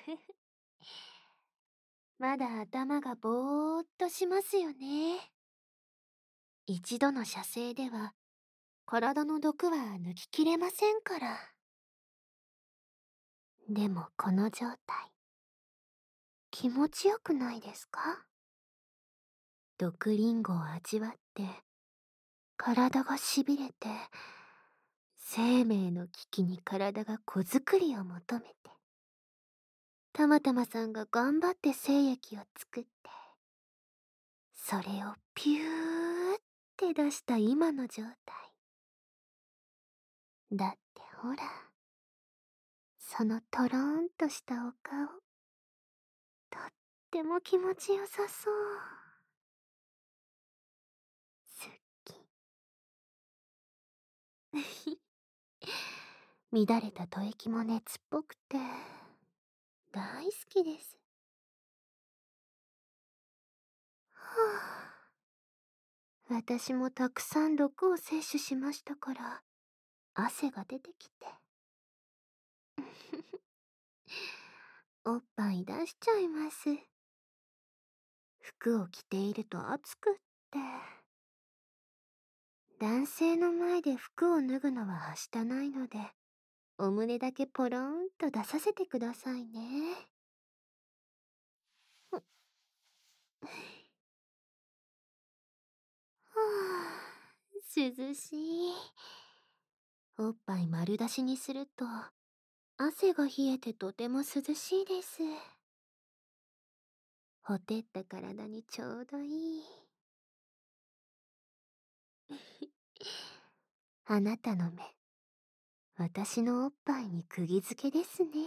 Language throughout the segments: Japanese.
まだ頭がぼーっとしますよね。一度の射精では体の毒は抜ききれませんから。でもこの状態、気持ちよくないですか？毒リンゴを味わって、体がしびれて、生命の危機に体が子作りを求めて、たまたまさんが頑張って精液を作って、それをピューって出した今の状態。だってほら、そのトローンとしたお顔、とっても気持ちよさそう。すっき。乱れた吐息も熱っぽくて、大好きです。はあ、私もたくさん毒を摂取しましたから、汗が出てきて。おっぱい出しちゃいます。服を着ていると暑くって。男性の前で服を脱ぐのははしたないので、お胸だけポロンと出させてくださいね。はあ、涼しい。おっぱい丸出しにすると、汗が冷えてとても涼しいです。ほてった体にちょうどいい。あなたの目、私のおっぱいに釘付けですね。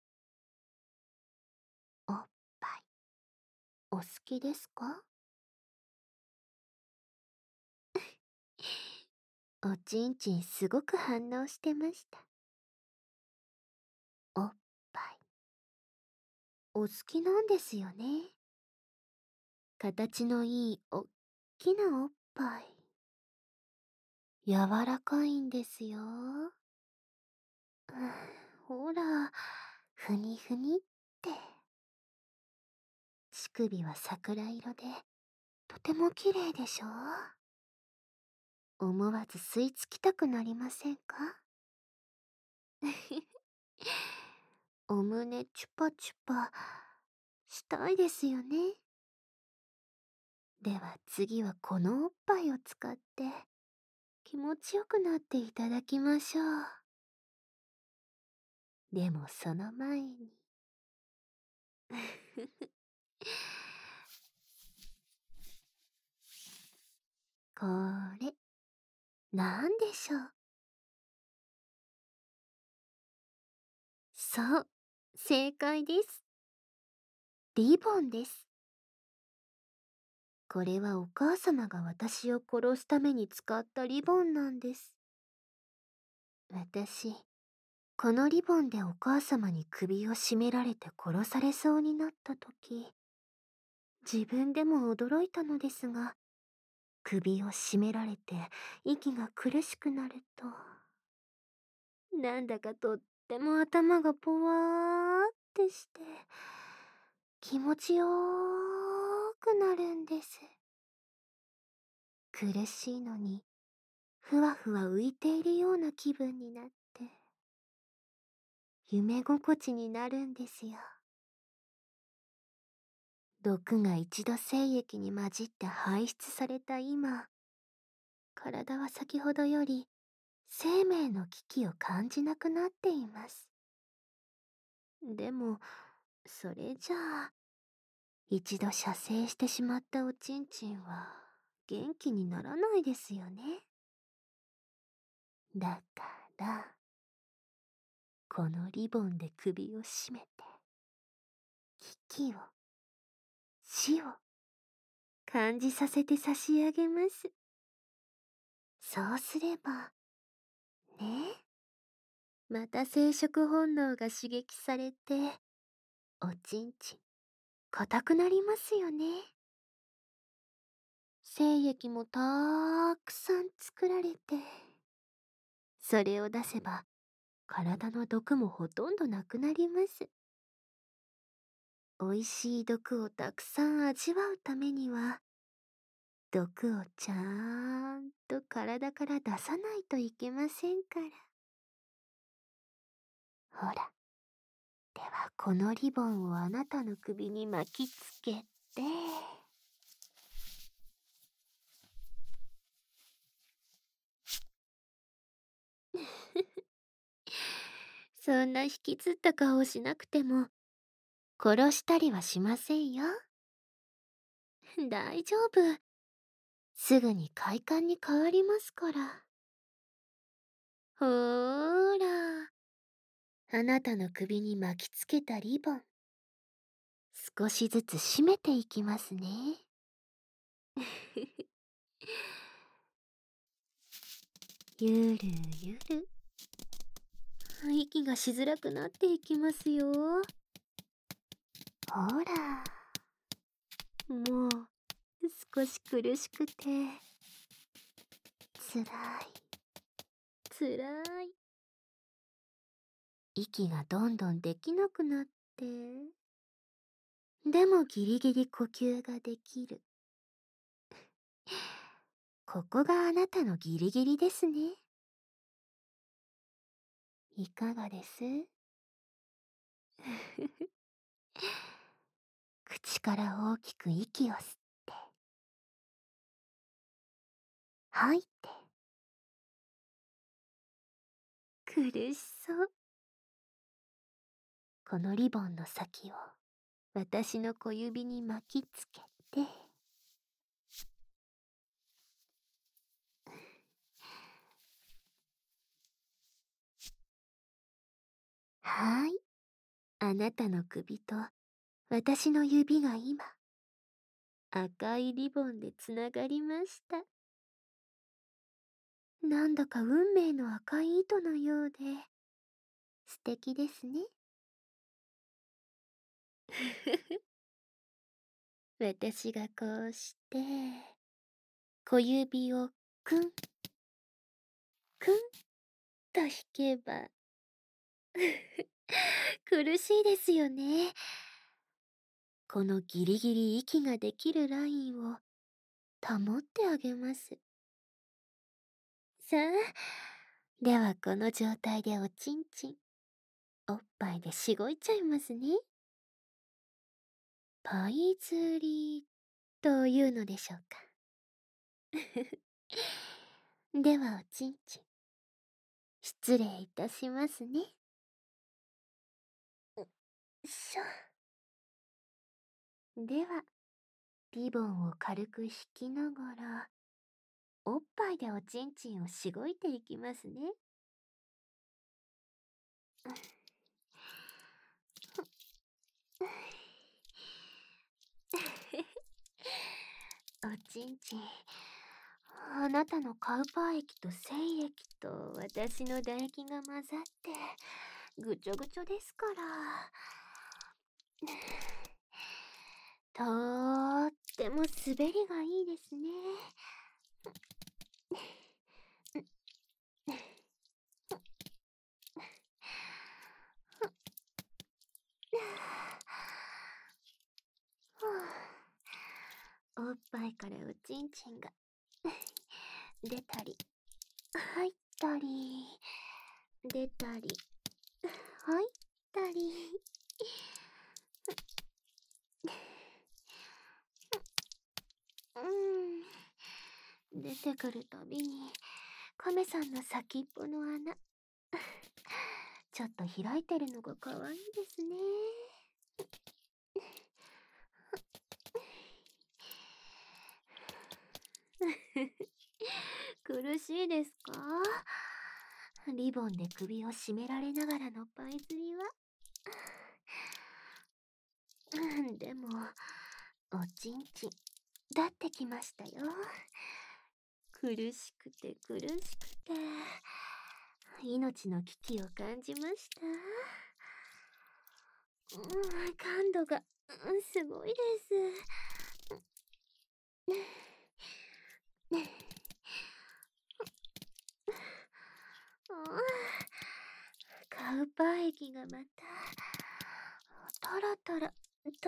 おっぱい、お好きですか？おちんちんすごく反応してました。おっぱい、お好きなんですよね。形のいいおっきなおっぱい。柔らかいんですよ。ほら、ふにふにって。乳首は桜色で、とても綺麗でしょ？思わず吸い付きたくなりませんか？お胸チュパチュパしたいですよね。では次はこのおっぱいを使って気持ちよくなっていただきましょう。でもその前にこれ、なんでしょう？そう、正解です。リボンです。これはお母様が私を殺すために使ったリボンなんです。私、このリボンでお母様に首を絞められて殺されそうになった時、自分でも驚いたのですが、首を絞められて息が苦しくなると、なんだかとっても頭がポワーってして、気持ちよーくなるんです。苦しいのに、ふわふわ浮いているような気分になって、夢心地になるんですよ。毒が一度精液に混じって排出された今、体は先ほどより生命の危機を感じなくなっています。でも、それじゃあ、一度射精してしまったおちんちんは元気にならないですよね。だから、このリボンで首を絞めて、危機を、死を感じさせて差し上げます。そうすれば、ね、また生殖本能が刺激されて、おちんちん、硬くなりますよね。精液もたーくさん作られて、それを出せば、体の毒もほとんどなくなります。 美味しい毒をたくさん味わうためには、毒をちゃんと体から出さないといけませんから。ほら、ではこのリボンをあなたの首に巻きつけて、そんな引きつった顔をしなくても、殺したりはしませんよ。大丈夫。すぐに快感に変わりますから。ほーら、あなたの首に巻きつけたリボン、少しずつ締めていきますね。ゆるゆる。息がしづらくなっていきますよ。ほら、もう少し苦しくてつらいつらい。息がどんどんできなくなって、でもギリギリ呼吸ができる。ここがあなたのギリギリですね。いかがです？口から大きく息を吸って、吐いて。苦しそう。このリボンの先を私の小指に巻きつけて、はい。あなたの首と私の指が今、赤いリボンでつながりました。なんだか運命の赤い糸のようで、素敵ですね。私がこうして、小指をくん、くんと引けば、苦しいですよね。このギリギリ息ができるラインを保ってあげます。さあ、ではこの状態でおちんちん、おっぱいでしごいちゃいますね。パイ釣りというのでしょうか。ではおちんちん、失礼いたしますね。しょ。では、リボンを軽く引きながら、おっぱいでおちんちんをしごいていきますね。おちんちん、あなたのカウパー液と精液と私の唾液が混ざってぐちょぐちょですから。とーっても滑りがいいですね。おっぱいからおちんちんが出たり入ったり出たり入ったり。出てくるたびに亀さんの先っぽの穴ちょっと開いてるのが可愛いですね。苦しいですか？リボンで首を絞められながらのパイ釣りは。でも、おちんちん、だってきましたよ。苦しくて苦しくて、命の危機を感じました。感度が、すごいです。カウパー液がまた、トロトロ、 と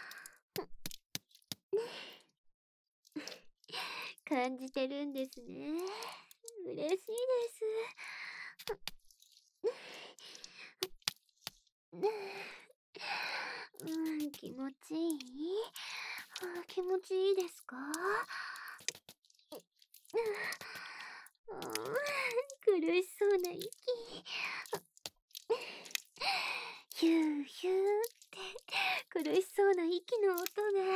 感じてるんですね。嬉しいです。気持ちいい？気持ちいいですか？苦しそうな息。ヒューヒューって苦しそうな息の音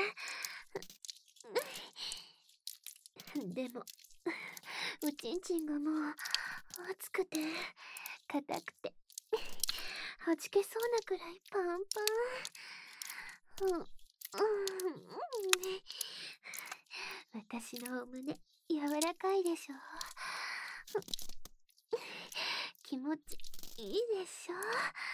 が。でも、おちんちんがもう熱くて硬くてはじけそうなくらいパンパン。私のお胸柔らかいでしょ。気持ちいいでしょ。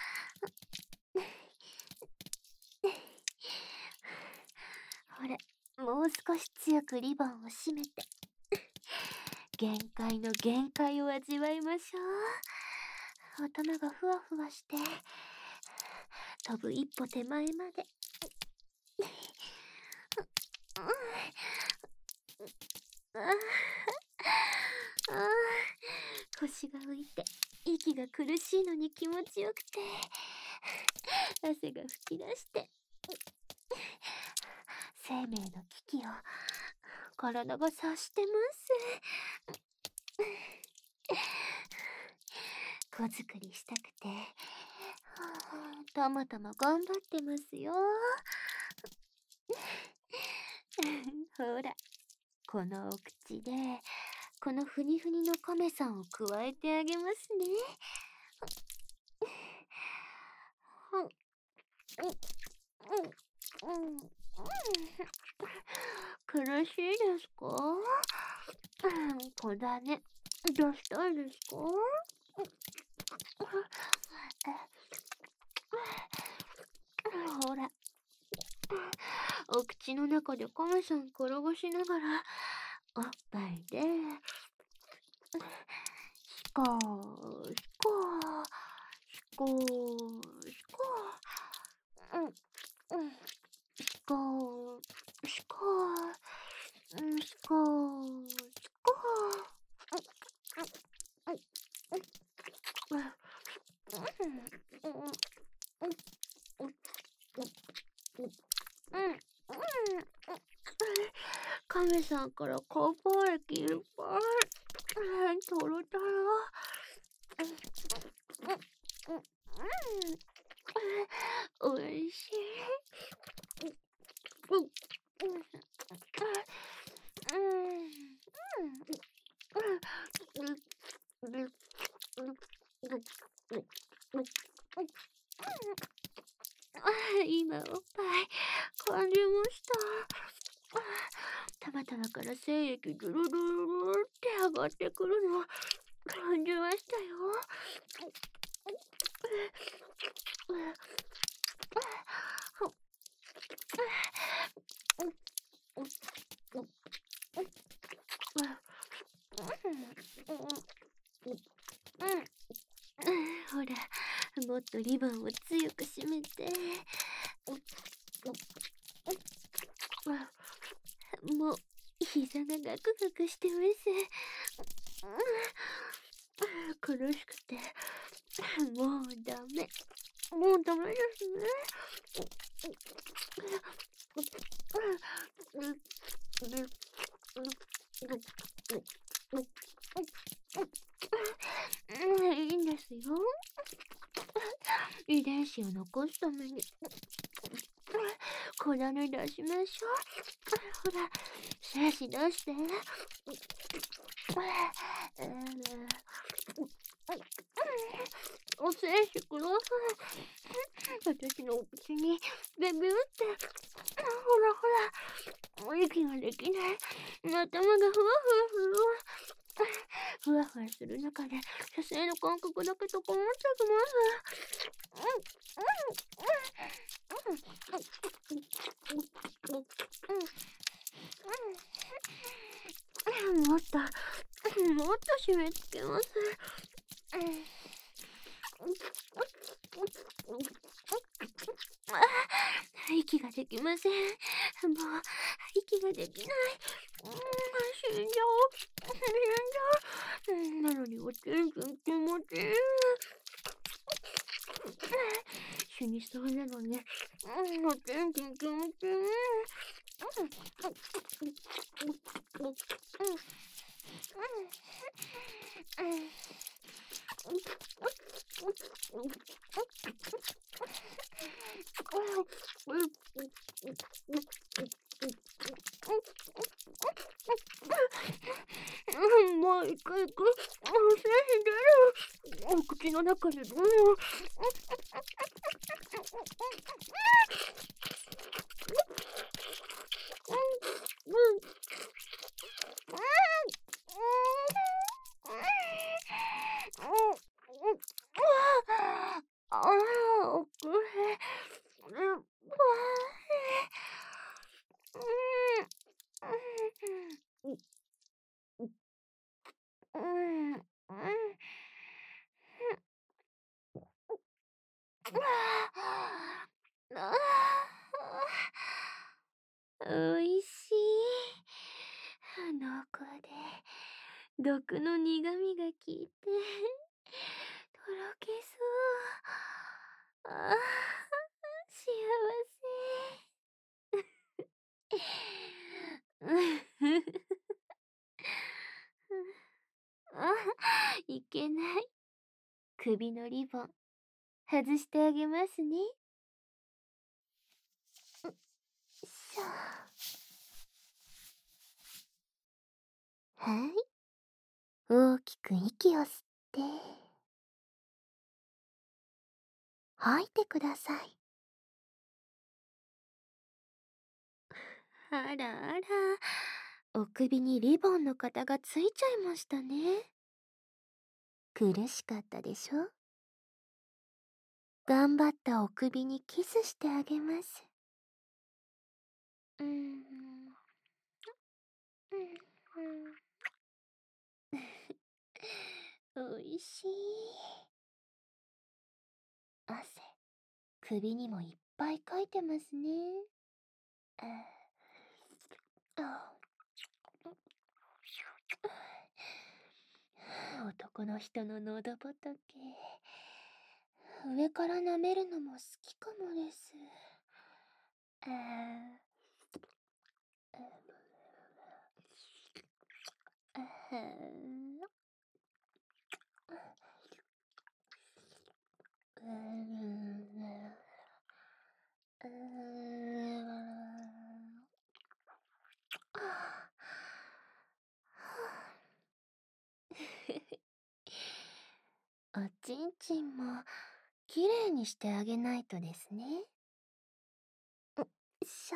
ほら、もう少し強くリボンを締めて限界の限界を味わいましょう。頭がふわふわして飛ぶ一歩手前まで。腰が浮いて息が苦しいのに気持ちよくて汗が吹き出して生命の危機を体が察してます。子作りしたくてたまたま頑張ってますよ。ほら、このお口でこのふにふにの亀さんをくわえてあげますね。苦しいですか？小種どうしたいですか？ほら、お口の中で亀さん転がしながらおっぱいでシコーシコーシコーシコーシコーシコーシコーシコカメさんから漢方液いっぱいとろとろ。おいしい。今おっぱい感じました。たまたまから精液ドゥルルルルって上がってくるの感じましたよ。ほら、もっとリボンを強く締めて。もう膝がガクガクしてます。苦しくてもうダメ。もうダメですね。いいんですよ。遺伝子を残すために小種出しましょう。ほら、精子出して。お精子ください。私のお口にベビューって。ほらほら、息ができない。頭がふわふわふわふわする中で射精の感覚だけとこもってきます。もっと締め付けます。 息ができません。もう、息ができない。死んじゃう。死んじゃう。なのにおちんちん気持ちいい。死にそうなのに、おちんちん気持ちいい。もう一回、精子出る。お口の中でどうよ。ああ、おくへ。おいしい。濃厚で、毒の苦味がきいて、とろけそう。ああ、幸せ。いけない。首のリボン、外してあげますね。しょ。はい。大きく息を吸って、吐いてください。あらあら、お首にリボンの型がついちゃいましたね。苦しかったでしょ？頑張ったお首にキスしてあげます。うん、おいしい。汗、首にもいっぱいかいてますね。あ男の人の喉仏、上から舐めるのも好きかもです。おちんちんもきれいにしてあげないとですね。しょ。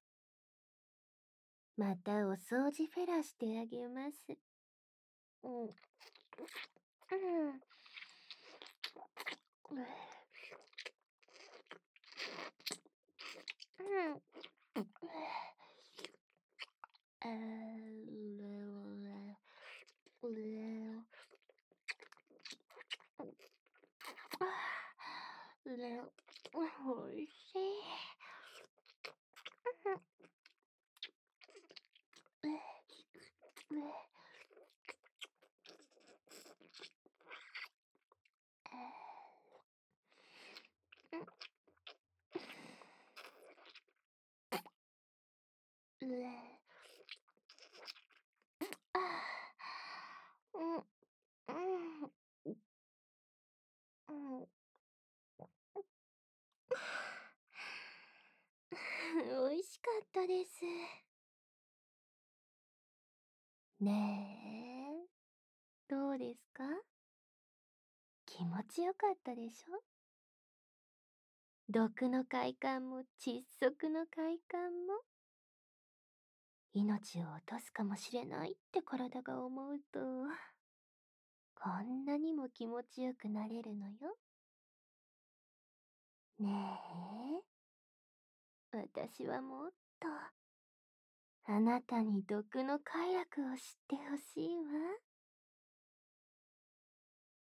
またお掃除フェラしてあげます。うん。うん。おいしい。美味しかったです。ねえ、どうですか？気持ちよかったでしょ？毒の快感も窒息の快感も、命を落とすかもしれないって体が思うと、こんなにも気持ちよくなれるのよ。ねえ、私はもっとあなたに毒の快楽を知ってほしいわ。